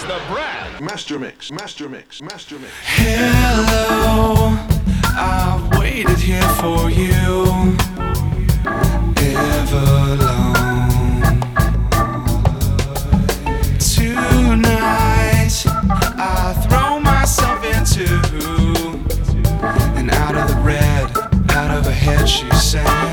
the Brad. Master Mix, Master Mix, Master Mix. Hello, I've waited here for you ever long. Tonight, I throw myself into, and out of the red, out of her head she sang.